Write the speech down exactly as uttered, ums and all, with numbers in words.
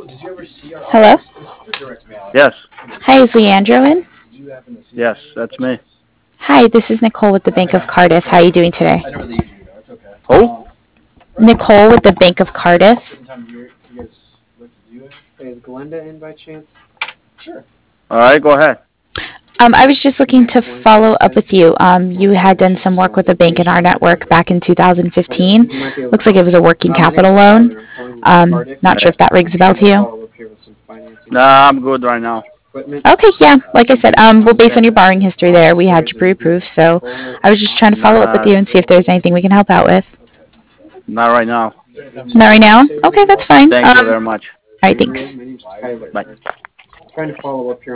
Hello? Yes, Hi, is Leandro in? yes, that's me. Hi, this is Nicole with the Bank of Cardiff. How are you doing today? Who? Nicole with the Bank of Cardiff. Is Glenda in by chance? All right, go ahead. Um, I was just looking to follow up with you. Um, you had done some work with the bank in our network back in two thousand fifteen. Looks like it was a working capital loan. Um, not sure if that rings a bell to you. Nah, I'm good right now. Okay, yeah. Like I said, um, well, based on your borrowing history there, we had you pre-approved. So I was just trying to follow up with Nah, you and see if there's anything we can help out with. not right now. Not right now? Okay, that's fine. Thank you Um, very much. all right, thanks. My name's Tyler. Bye. Trying to follow up here